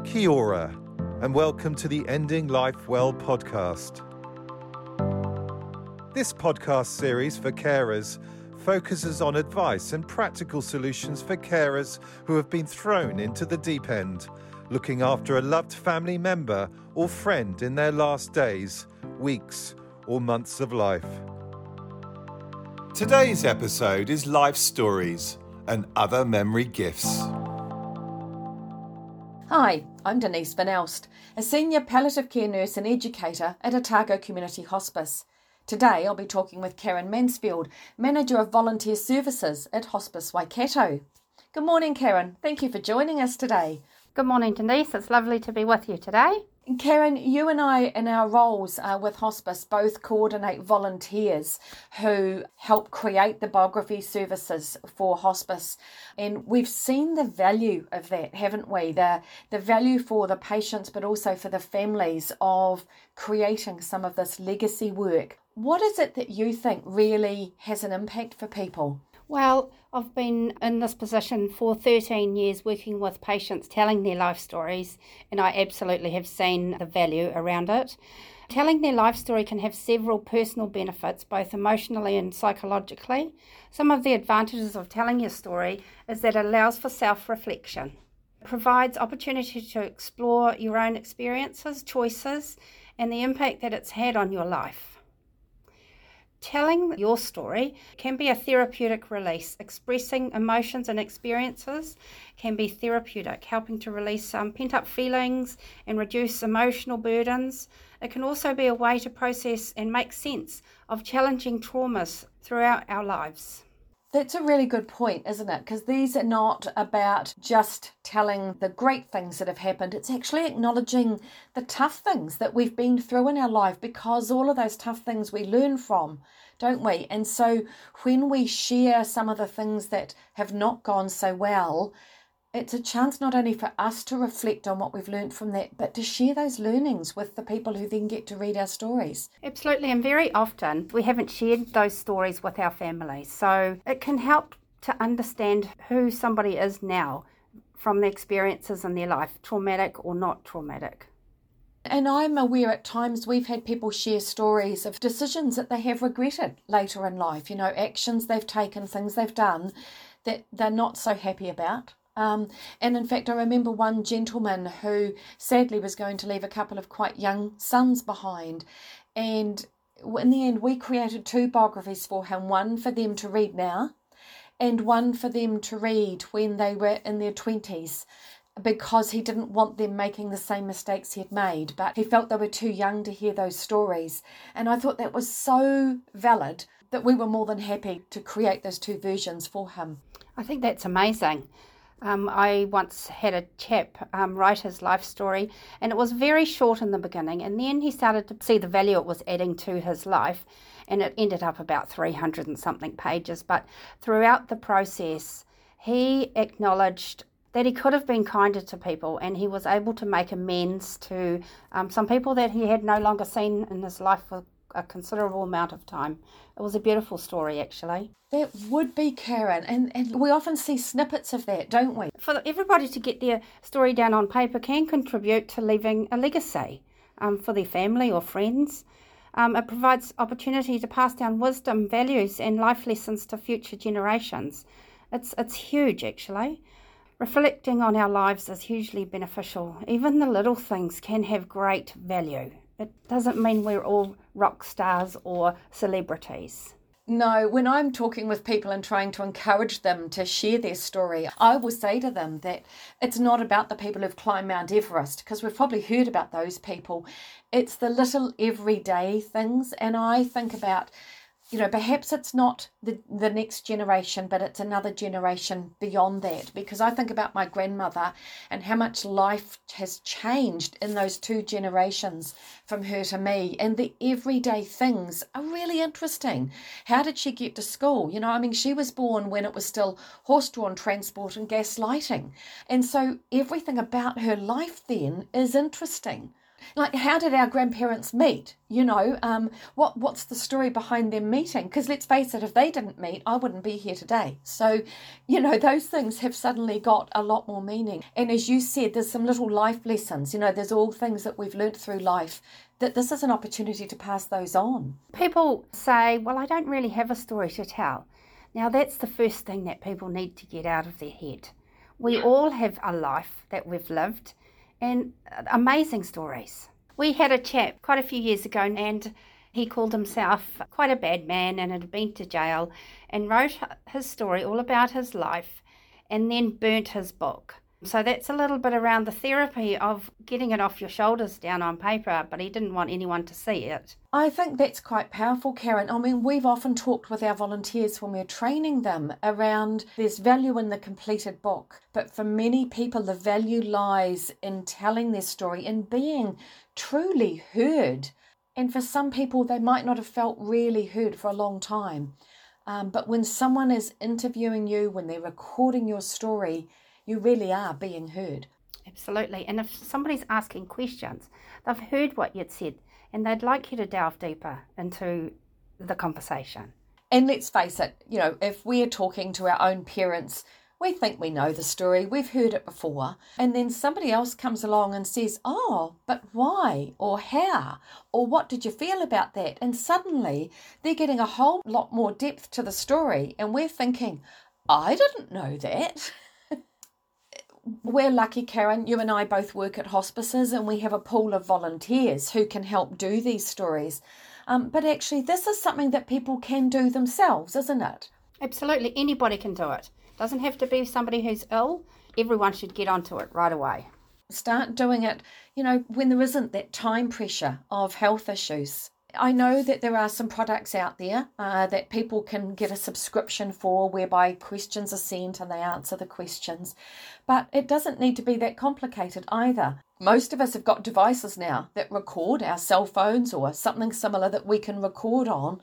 Kia ora, and welcome to the Ending Life Well podcast. This podcast series for carers focuses on advice and practical solutions for carers who have been thrown into the deep end, looking after a loved family member or friend in their last days, weeks, or months of life. Today's episode is Life Stories and Other Memory Gifts. Hi, I'm Denise Van Elst, a senior palliative care nurse and educator at Otago Community Hospice. Today I'll be talking with Karen Mansfield, Manager of Volunteer Services at Hospice Waikato. Good morning, Karen. Thank you for joining us today. Good morning, Denise. It's lovely to be with you today. Karen, you and I in our roles with Hospice both coordinate volunteers who help create the biography services for Hospice. And we've seen the value of that, haven't we? The value for the patients, but also for the families of creating some of this legacy work. What is it that you think really has an impact for people? Well, I've been in this position for 13 years working with patients telling their life stories, and I absolutely have seen the value around it. Telling their life story can have several personal benefits, both emotionally and psychologically. Some of the advantages of telling your story is that it allows for self-reflection. It provides opportunity to explore your own experiences, choices, and the impact that it's had on your life. Telling your story can be a therapeutic release. Expressing emotions and experiences can be therapeutic, helping to release some pent-up feelings and reduce emotional burdens. It can also be a way to process and make sense of challenging traumas throughout our lives. That's a really good point, isn't it? Because these are not about just telling the great things that have happened. It's actually acknowledging the tough things that we've been through in our life, because all of those tough things we learn from, don't we? And so when we share some of the things that have not gone so well, it's a chance not only for us to reflect on what we've learned from that, but to share those learnings with the people who then get to read our stories. Absolutely, and very often we haven't shared those stories with our families, so it can help to understand who somebody is now from the experiences in their life, traumatic or not traumatic. And I'm aware at times we've had people share stories of decisions that they have regretted later in life, actions they've taken, things they've done that they're not so happy about. And in fact, I remember one gentleman who sadly was going to leave a couple of quite young sons behind. And in the end, we created 2 biographies for him, one for them to read now and one for them to read when they were in their 20s, because he didn't want them making the same mistakes he had made, but he felt they were too young to hear those stories. And I thought that was so valid that we were more than happy to create those 2 versions for him. I think that's amazing. I once had a chap write his life story, and it was very short in the beginning, and then he started to see the value it was adding to his life, and it ended up about 300 and something pages. But throughout the process, he acknowledged that he could have been kinder to people, and he was able to make amends to some people that he had no longer seen in his life for a considerable amount of time. It was a beautiful story, actually. That would be, Karen, and we often see snippets of that, don't we? For everybody to get their story down on paper can contribute to leaving a legacy for their family or friends. It provides opportunity to pass down wisdom, values and life lessons to future generations. It's huge, actually. Reflecting on our lives is hugely beneficial. Even the little things can have great value. It doesn't mean we're all rock stars or celebrities. No, when I'm talking with people and trying to encourage them to share their story, I will say to them that it's not about the people who've climbed Mount Everest, because we've probably heard about those people. It's the little everyday things. And I think about, perhaps it's not the next generation, but it's another generation beyond that. Because I think about my grandmother and how much life has changed in those 2 generations from her to me. And the everyday things are really interesting. How did she get to school? She was born when it was still horse-drawn transport and gas lighting. And so everything about her life then is interesting. Like, how did our grandparents meet? What's the story behind them meeting? Because let's face it, if they didn't meet, I wouldn't be here today. So, those things have suddenly got a lot more meaning. And as you said, there's some little life lessons. There's all things that we've learnt through life, that this is an opportunity to pass those on. People say, well, I don't really have a story to tell. Now, that's the first thing that people need to get out of their head. We all have a life that we've lived, and amazing stories. We had a chap quite a few years ago, and he called himself quite a bad man and had been to jail, and wrote his story all about his life and then burnt his book. So that's a little bit around the therapy of getting it off your shoulders down on paper, but he didn't want anyone to see it. I think that's quite powerful, Karen. I mean, we've often talked with our volunteers when we're training them around there's value in the completed book. But for many people, the value lies in telling their story and being truly heard. And for some people, they might not have felt really heard for a long time. But when someone is interviewing you, when they're recording your story, you really are being heard. Absolutely. And if somebody's asking questions, they've heard what you'd said and they'd like you to delve deeper into the conversation. And let's face it, if we're talking to our own parents, we think we know the story, we've heard it before, and then somebody else comes along and says, oh, but why, or how, or what did you feel about that? And suddenly they're getting a whole lot more depth to the story, and we're thinking, I didn't know that. We're lucky, Karen, you and I both work at hospices, and we have a pool of volunteers who can help do these stories. But actually, this is something that people can do themselves, isn't it? Absolutely. Anybody can do it. Doesn't have to be somebody who's ill. Everyone should get onto it right away. Start doing it, when there isn't that time pressure of health issues. I know that there are some products out there that people can get a subscription for, whereby questions are sent and they answer the questions. But it doesn't need to be that complicated either. Most of us have got devices now that record, our cell phones or something similar that we can record on.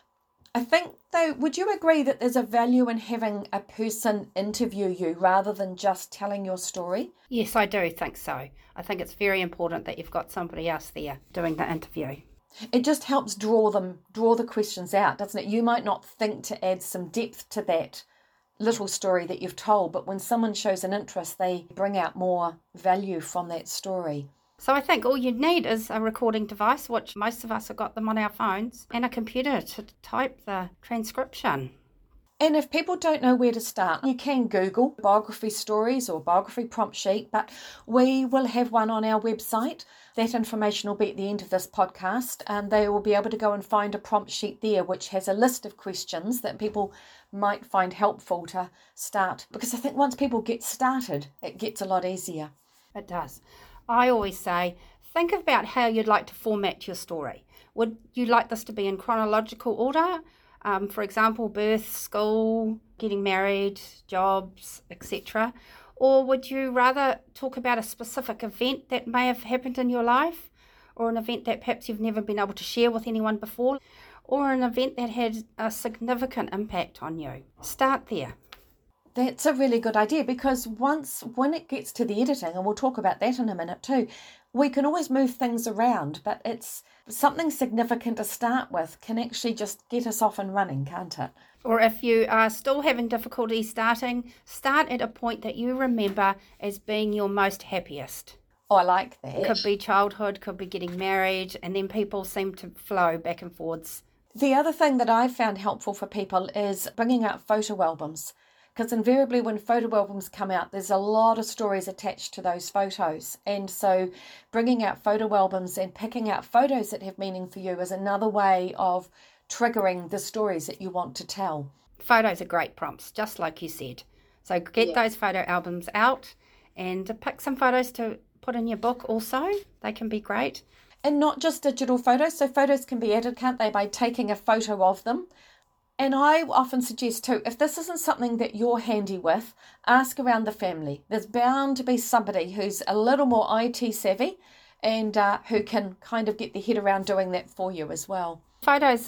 I think, though, would you agree that there's a value in having a person interview you rather than just telling your story? Yes, I do think so. I think it's very important that you've got somebody else there doing the interview. It just helps draw the questions out, doesn't it? You might not think to add some depth to that little story that you've told, but when someone shows an interest, they bring out more value from that story. So I think all you need is a recording device, which most of us have got them on our phones, and a computer to type the transcription. And if people don't know where to start, you can Google biography stories or biography prompt sheet, but we will have one on our website. That information will be at the end of this podcast, and they will be able to go and find a prompt sheet there which has a list of questions that people might find helpful to start. Because I think once people get started, it gets a lot easier. It does. I always say, think about how you'd like to format your story. Would you like this to be in chronological order? For example, birth, school, getting married, jobs, etc. Or would you rather talk about a specific event that may have happened in your life, or an event that perhaps you've never been able to share with anyone before, or an event that had a significant impact on you? Start there. That's a really good idea, because when it gets to the editing, and we'll talk about that in a minute too, we can always move things around, but it's something significant to start with can actually just get us off and running, can't it? Or if you are still having difficulty starting, start at a point that you remember as being your most happiest. Oh, I like that. Could be childhood, could be getting married, and then people seem to flow back and forwards. The other thing that I've found helpful for people is bringing out photo albums. Because invariably when photo albums come out, there's a lot of stories attached to those photos. And so bringing out photo albums and picking out photos that have meaning for you is another way of triggering the stories that you want to tell. Photos are great prompts, just like you said. So get those photo albums out and pick some photos to put in your book also. They can be great. And not just digital photos. So photos can be added, can't they, by taking a photo of them. And I often suggest too, if this isn't something that you're handy with, ask around the family. There's bound to be somebody who's a little more IT savvy and who can kind of get their head around doing that for you as well. Photos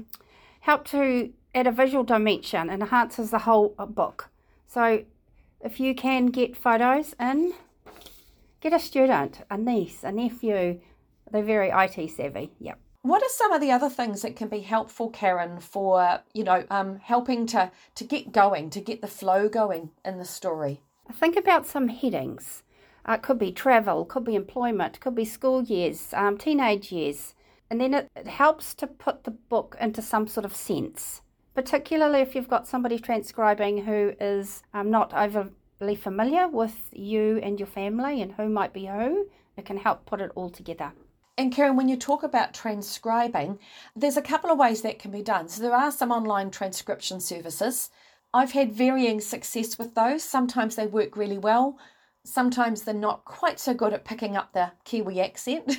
help to add a visual dimension and enhances the whole book. So if you can get photos in, get a student, a niece, a nephew, They're very IT savvy, yep. What are some of the other things that can be helpful, Karen, for, helping to get going, to get the flow going in the story? Think about some headings. It could be travel, could be employment, could be school years, teenage years. And then it helps to put the book into some sort of sense, particularly if you've got somebody transcribing who is not overly familiar with you and your family and who might be who. It can help put it all together. And Karen, when you talk about transcribing, there's a couple of ways that can be done. So there are some online transcription services. I've had varying success with those. Sometimes they work really well. Sometimes they're not quite so good at picking up the Kiwi accent.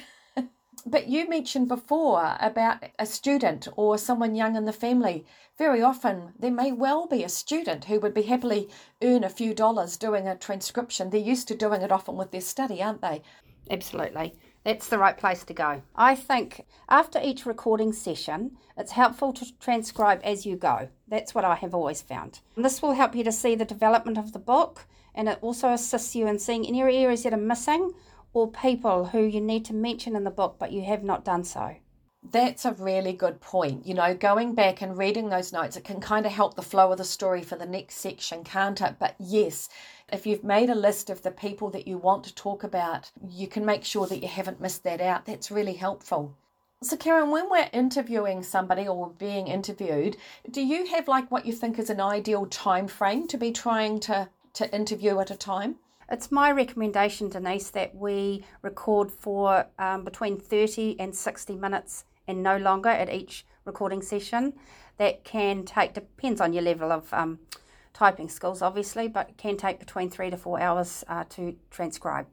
But you mentioned before about a student or someone young in the family. Very often there may well be a student who would be happily earn a few dollars doing a transcription. They're used to doing it often with their study, aren't they? Absolutely. That's the right place to go. I think after each recording session, it's helpful to transcribe as you go. That's what I have always found. This will help you to see the development of the book, and it also assists you in seeing any areas that are missing or people who you need to mention in the book but you have not done so. That's a really good point. Going back and reading those notes, it can kind of help the flow of the story for the next section, can't it? But yes, if you've made a list of the people that you want to talk about, you can make sure that you haven't missed that out. That's really helpful. So Karen, when we're interviewing somebody or being interviewed, do you have what you think is an ideal time frame to be trying to interview at a time? It's my recommendation, Denise, that we record for between 30 and 60 minutes and no longer at each recording session. That can take, depends on your level of typing skills, obviously, but it can take between 3 to 4 hours to transcribe.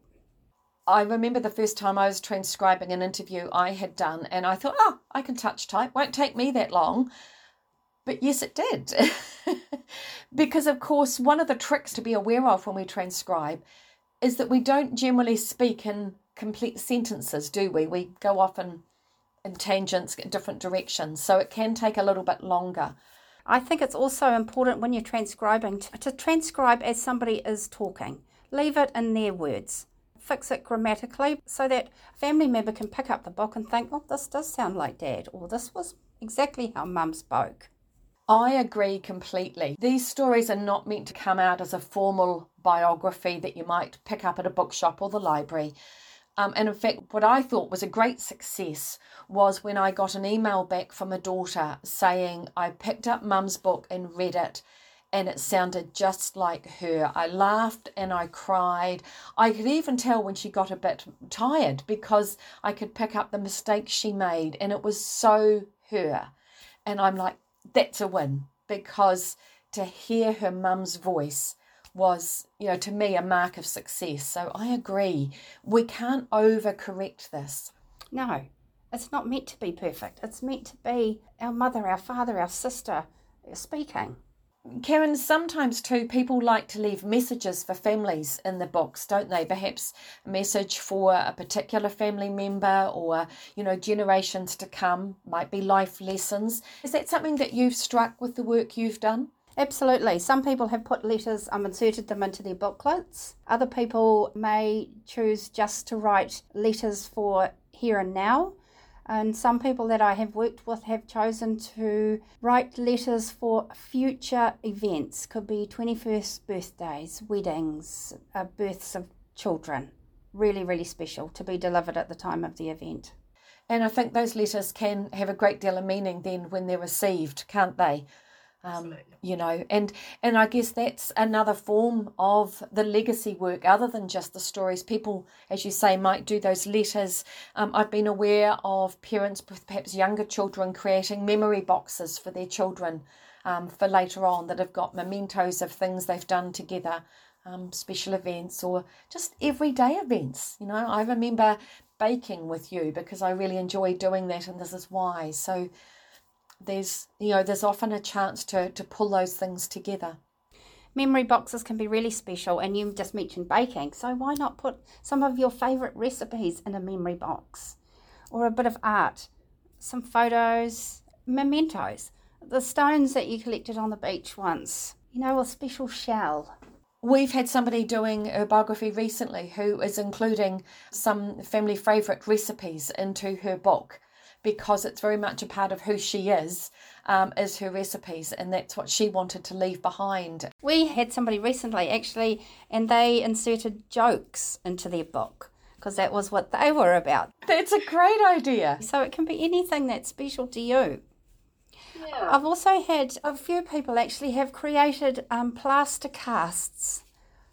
I remember the first time I was transcribing an interview I had done, and I thought, I can touch type, won't take me that long. But yes, it did. Because, of course, one of the tricks to be aware of when we transcribe is that we don't generally speak in complete sentences, do we? We go off in tangents, in different directions, so it can take a little bit longer. I think it's also important when you're transcribing to transcribe as somebody is talking. Leave it in their words. Fix it grammatically so that a family member can pick up the book and think, this does sound like Dad, or this was exactly how Mum spoke. I agree completely. These stories are not meant to come out as a formal biography that you might pick up at a bookshop or the library. And in fact, what I thought was a great success was when I got an email back from a daughter saying, I picked up Mum's book and read it, and it sounded just like her. I laughed and I cried. I could even tell when she got a bit tired because I could pick up the mistakes she made, and it was so her. And I'm like, that's a win, because to hear her mum's voice was, to me, a mark of success. So I agree. We can't overcorrect this. No, it's not meant to be perfect. It's meant to be our mother, our father, our sister speaking. Karen, sometimes too, people like to leave messages for families in the books, don't they? Perhaps a message for a particular family member or, generations to come, might be life lessons. Is that something that you've struck with the work you've done? Absolutely. Some people have put letters, inserted them into their booklets. Other people may choose just to write letters for here and now. And some people that I have worked with have chosen to write letters for future events. Could be 21st birthdays, weddings, births of children. Really, really special to be delivered at the time of the event. And I think those letters can have a great deal of meaning then when they're received, can't they? And I guess that's another form of the legacy work other than just the stories. People, as you say, might do those letters. I've been aware of parents with perhaps younger children creating memory boxes for their children for later on that have got mementos of things they've done together, special events or just everyday events. I remember baking with you because I really enjoy doing that, and this is why. So there's often a chance to pull those things together. Memory boxes can be really special, and you just mentioned baking, so why not put some of your favourite recipes in a memory box, or a bit of art, some photos, mementos, the stones that you collected on the beach once, a special shell. We've had somebody doing a biography recently who is including some family favourite recipes into her book, because it's very much a part of who she is her recipes, and that's what she wanted to leave behind. We had somebody recently actually, and they inserted jokes into their book because that was what they were about. That's a great idea. So it can be anything that's special to you. Yeah. I've also had a few people actually have created plaster casts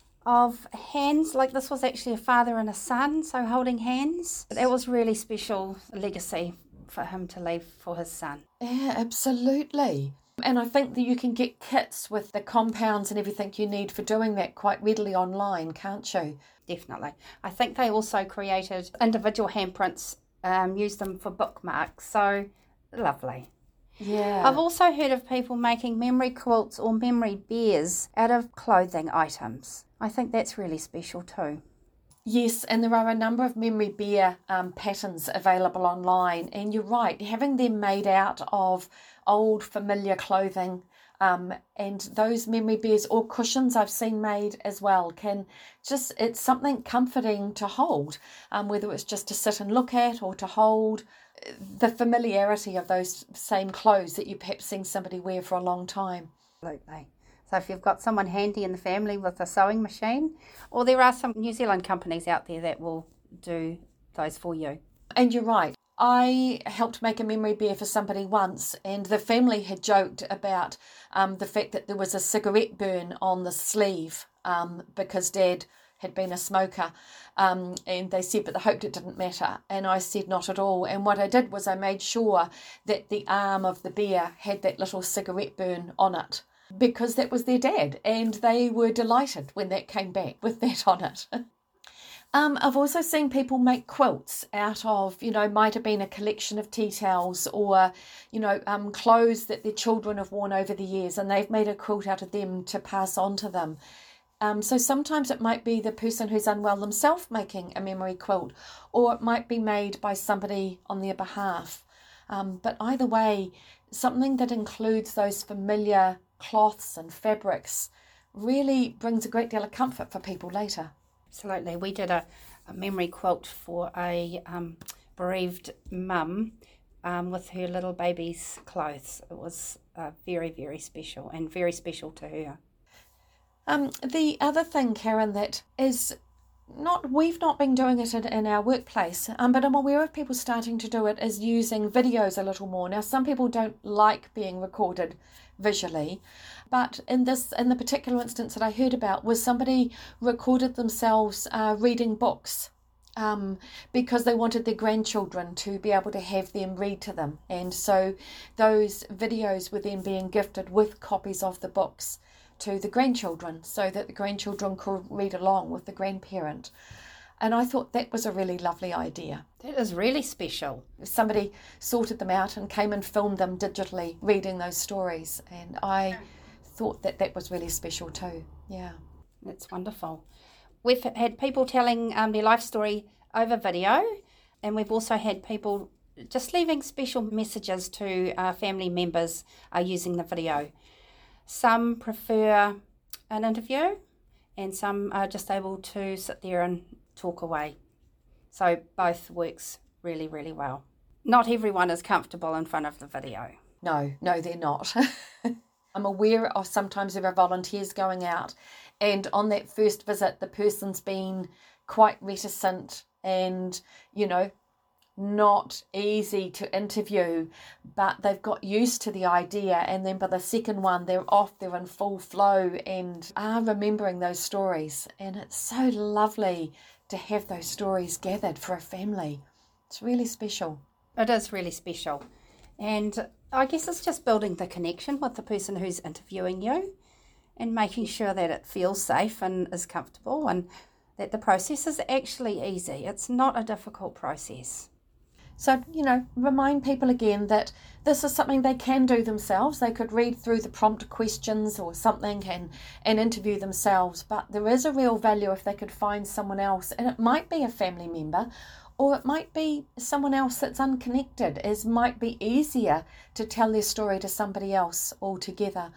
of hands, like this was actually a father and a son, so holding hands. That was really special legacy for him to leave for his son. Yeah, absolutely. And I think that you can get kits with the compounds and everything you need for doing that quite readily online, can't you? Definitely. I think they also created individual handprints, used them for bookmarks, so lovely. Yeah. I've also heard of people making memory quilts or memory bears out of clothing items. I think that's really special too. Yes, and there are a number of memory bear patterns available online, and you're right, having them made out of old familiar clothing, and those memory bears or cushions I've seen made as well, it's something comforting to hold, whether it's just to sit and look at or to hold. The familiarity of those same clothes that you perhaps seen somebody wear for a long time. Absolutely. So if you've got someone handy in the family with a sewing machine, or there are some New Zealand companies out there that will do those for you. And you're right. I helped make a memory bear for somebody once, and the family had joked about the fact that there was a cigarette burn on the sleeve because Dad had been a smoker, and they said, but they hoped it didn't matter. And I said, not at all. And what I did was I made sure that the arm of the bear had that little cigarette burn on it, because that was their dad, and they were delighted when that came back with that on it. I've also seen people make quilts out of, might have been a collection of tea towels or, clothes that their children have worn over the years, and they've made a quilt out of them to pass on to them. So sometimes it might be the person who's unwell themselves making a memory quilt, or it might be made by somebody on their behalf. But either way, something that includes those familiar cloths and fabrics really brings a great deal of comfort for people later. Absolutely. We did a memory quilt for a bereaved mum with her little baby's clothes. It was very, very special, and very special to her. The other thing, Karen, that is we've not been doing it in our workplace, but I'm aware of people starting to do it, is using videos a little more. Now, some people don't like being recorded visually, but in the particular instance that I heard about was somebody recorded themselves reading books because they wanted their grandchildren to be able to have them read to them, and so those videos were then being gifted with copies of the books to the grandchildren, so that the grandchildren could read along with the grandparent. And I thought that was a really lovely idea. That is really special. Somebody sorted them out and came and filmed them digitally reading those stories, and I thought that was really special too. Yeah. That's wonderful. We've had people telling their life story over video, and we've also had people just leaving special messages to family members using the video. Some prefer an interview, and some are just able to sit there and talk away. So both works really, really well. Not everyone is comfortable in front of the video. No, they're not. I'm aware of sometimes there are volunteers going out, and on that first visit, the person's been quite reticent and, not easy to interview, but they've got used to the idea, and then by the second one they're in full flow and are remembering those stories, and it's so lovely to have those stories gathered for a family. It's really special. It is really special, and I guess it's just building the connection with the person who's interviewing you and making sure that it feels safe and is comfortable, and that the process is actually easy. It's not a difficult process. So, remind people again that this is something they can do themselves. They could read through the prompt questions or something and interview themselves. But there is a real value if they could find someone else. And it might be a family member, or it might be someone else that's unconnected. It might be easier to tell their story to somebody else altogether.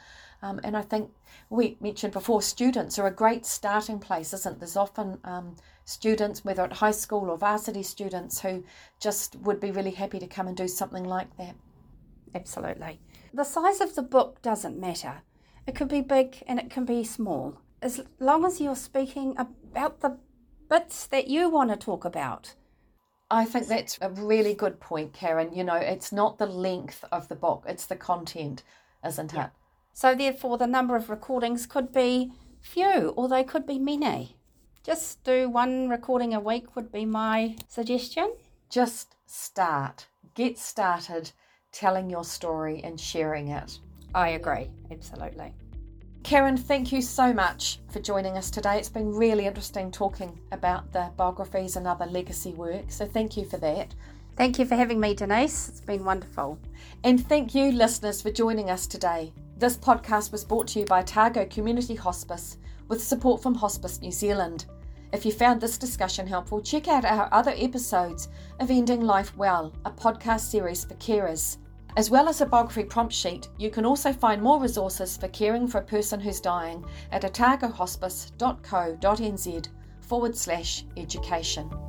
And I think we mentioned before, students are a great starting place, isn't there? There's often students, whether at high school or varsity students, who just would be really happy to come and do something like that. Absolutely. The size of the book doesn't matter. It could be big and it can be small. As long as you're speaking about the bits that you want to talk about. I think that's a really good point, Karen. You know, it's not the length of the book, it's the content, isn't it? So therefore the number of recordings could be few or they could be many. Just do one recording a week would be my suggestion. Just start. Get started telling your story and sharing it. I agree, absolutely. Karen, thank you so much for joining us today. It's been really interesting talking about the biographies and other legacy work, so thank you for that. Thank you for having me, Denise. It's been wonderful. And thank you, listeners, for joining us today. This podcast was brought to you by Otago Community Hospice with support from Hospice New Zealand. If you found this discussion helpful, check out our other episodes of Ending Life Well, a podcast series for carers. As well as a biography prompt sheet, you can also find more resources for caring for a person who's dying at otagohospice.co.nz/education.